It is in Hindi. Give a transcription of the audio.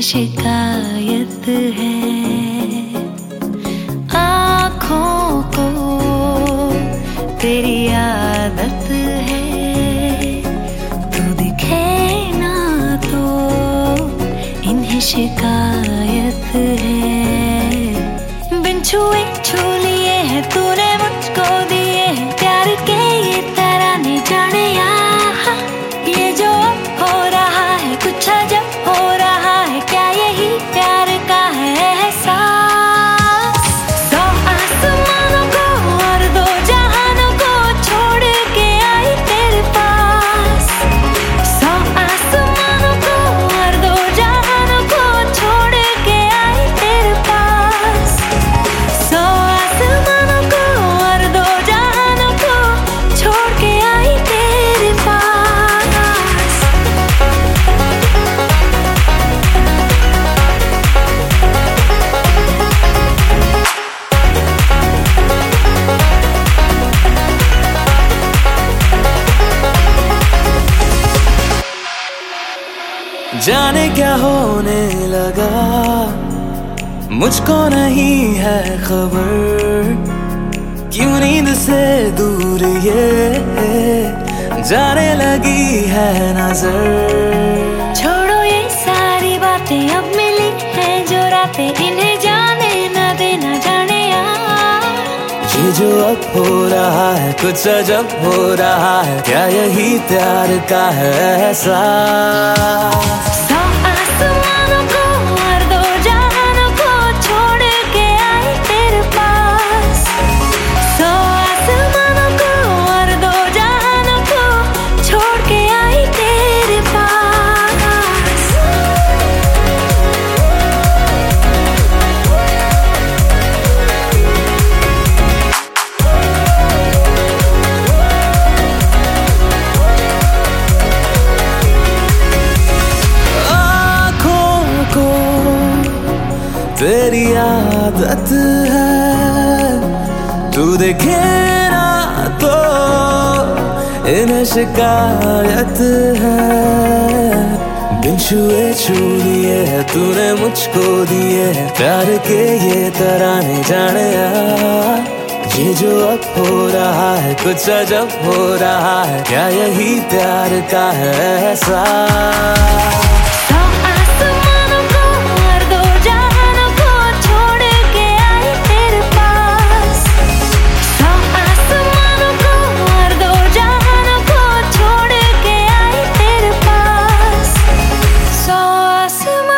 शिकायत है। आँखों को तेरी आदत है, तू दिखे ना तो इन्हें शिकायत है। बिन छुए छू लिए है तूने मुझको दिए हैं प्यार के ये तराने, जाने यहाँ ये जो हो रहा है कुछ अजब हो रहा है, क्या यही प्यार का है एहसास। सौ आसमानों को और दो जहानों को छोड़ के आई तेरे पास। सौ आसमानों को और दो जहानों को छोड़ के आई तेरे पास। सौ आसमानों को और दो जहानों को छोड़ के आई तेरे पास। जाने क्या होने लगा, मुझको नहीं है खबर, क्यों नींद से दूर ये जाने लगी है नजर। छोड़ो ये सारी बातें, अब मिली है जो रातें, इन्हें जाने न देना, जाने यार ये जो अब हो रहा है कुछ अजब हो रहा है, क्या यही प्यार का है एहसास। सौ आसमानों को और दो जहानों को छोड़ के आई तेरे पास। सौ आसमानों को और दो जहानों को छोड़ के आई तेरे पास। तेरी आदत है, तू देखे ना तो इन्हें शिकायत है। बिन छुए छू लिए है तूने मुझको दिए है प्यार के ये तराने, जाने यार ये जो अब हो रहा है कुछ अजब हो रहा है, क्या यही प्यार का है एहसास। सौ आसमानों